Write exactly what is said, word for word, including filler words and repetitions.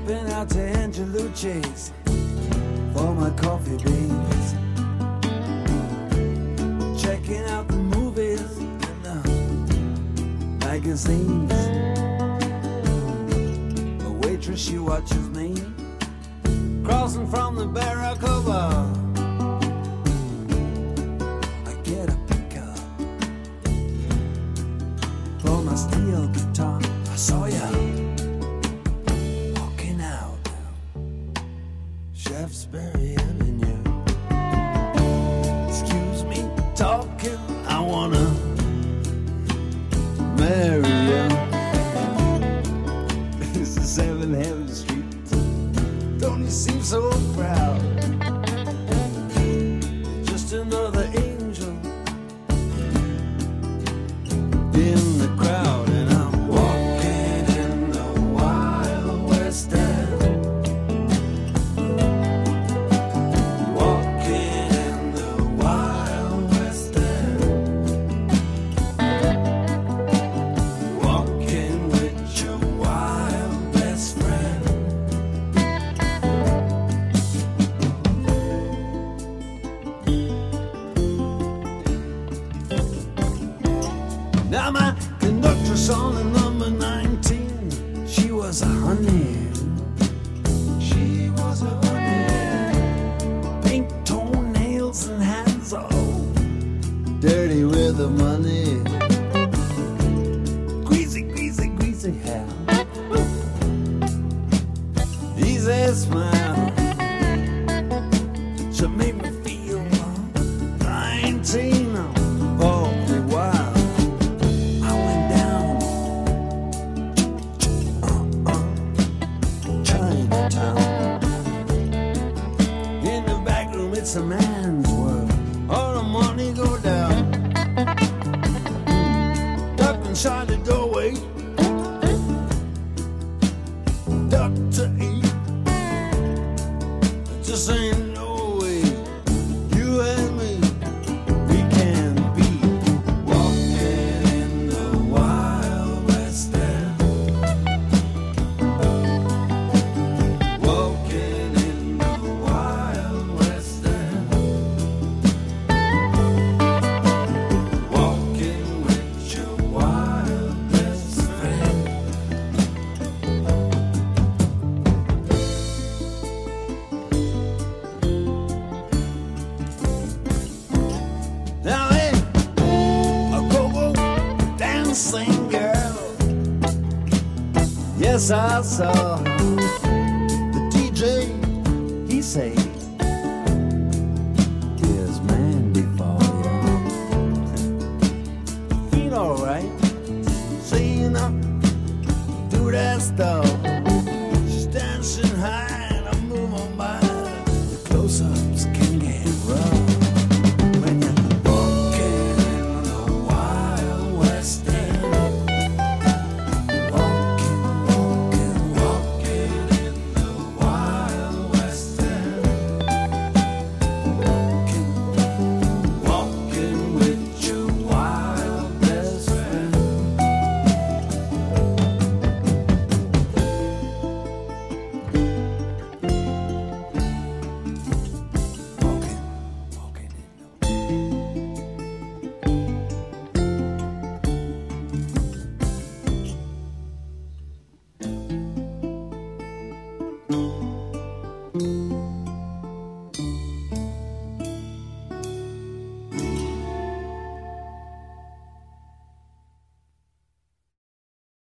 Dipping out to Angelucci's for my coffee beans. Checking out the movies and the magazines. The waitress, she watches me crossing from the Barracuda. I get a pickup for my steel guitar. I saw ya walking out Shaftesbury Avenue. Excuse me talking, I wanna marry you. This is Seven Heaven Street. Don't you seem so proud? Just another angel in the crowd. And I'm walking in the Wild West End. Walking in the Wild West End. Walking with your wild best friend. Now my conductress on the number nineteen, she was a honey. She was a honey. Pink toenails and hands all dirty with the money. Greasy, greasy, greasy hair. Easy smile. She made me feel nineteen. Oh, wild. It's a man's world. All the money go down. Duck inside the doorway. Duck to eat. It just ain't no way. You and me, we can be walking in the Wild West End. Walking in the Wild West End. Walking with your wild best friend. Now hey, a go-go dancing girl. Yes, I saw the D J. He say, "Here's Mandy for you." Feel alright, seeing her do that stuff. She's dancing high.